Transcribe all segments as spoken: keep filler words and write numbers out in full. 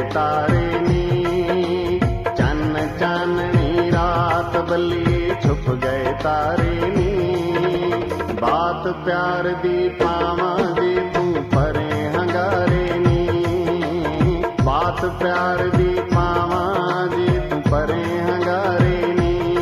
ਤਾਰੇ ਨੀ, ਚੰਨ ਚਾਨਣੀ ਰਾਤ ਬੱਲੀਏ ਛੁਪ ਗਏ ਤਾਰੇ ਨੀ। ਬਾਤ ਪਿਆਰ ਦੀ ਪਾਵਾਂ ਜੇ ਤੂੰ ਪਰੇ ਹੰਗਾਰੇ ਨੀ, ਬਾਤ ਪਿਆਰ ਦੀ ਪਾਵਾਂ ਜੇ ਤੂੰ ਪਰੇ ਹੰਗਾਰੇ ਨੀ।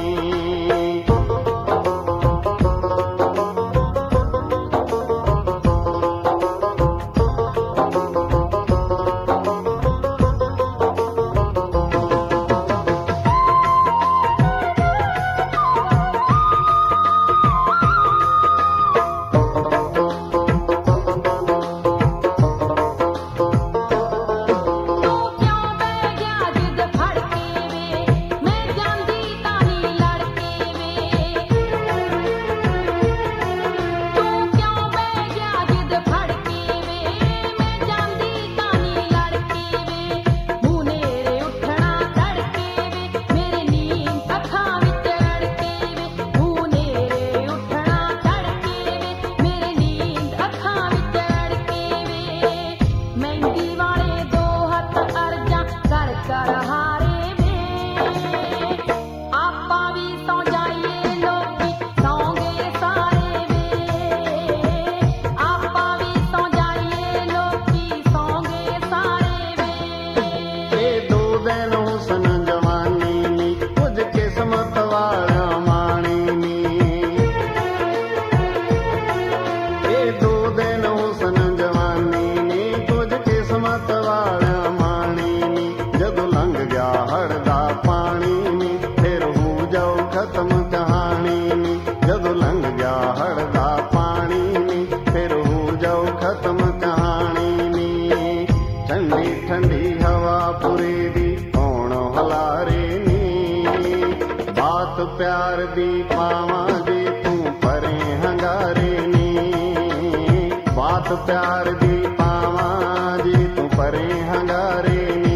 ਪਿਆਰ ਦੀ ਪਾਵਾਂ ਜੇ ਤੂੰ ਪਰੇ ਹੰਗਾਰੇ ਨੀ, ਬਾਤ ਪਿਆਰ ਦੀ ਪਾਵਾਂ ਜੇ ਤੂੰ ਪਰੇ ਹੰਗਾਰੇ ਨੀ।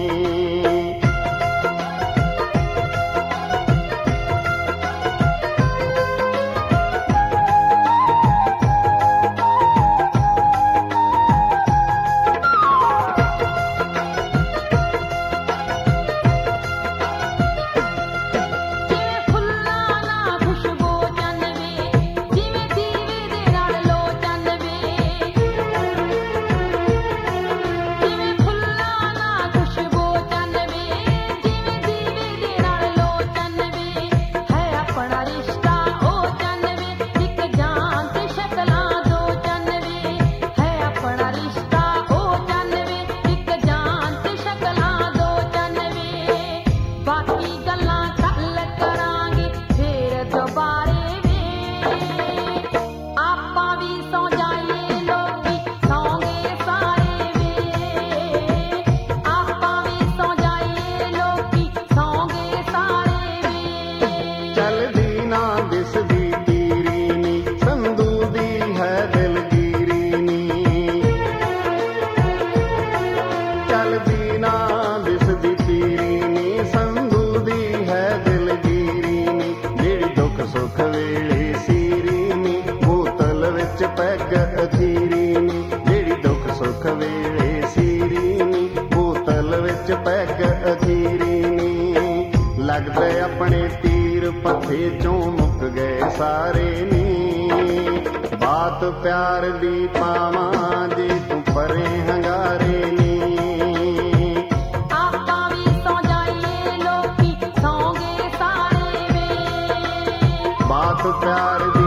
ਪੈਗ ਅਖੀਰੀ ਨੀ, ਜਿਹੜੀ ਦੁੱਖ ਸੁੱਖ ਵੇਲੇ ਸੀਰੀ ਨੀ, ਬੋਤਲ ਵਿੱਚ ਪੈਗ ਅਖੀਰੀ ਨੀ। ਲੱਗਦੇ ਆਪਣੇ ਤੀਰ ਪੱਥੇ ਚੋਂ ਮੁੱਕ ਗਏ ਸਾਰੇ ਨੀ, ਬਾਤ ਪਿਆਰ ਦੀ ਪਾਵਾਂ ਜੇ ਤੂੰ ਪਰੇ ਹੰਗਾਰੇ ਨੀ। ਆਪਾਂ ਵੀ ਸੌ ਜਾਈਏ ਲੋਕੀ ਸੌਂ ਗਏ ਸਾਰੇ ਵੇ, ਬਾਤ ਪਿਆਰ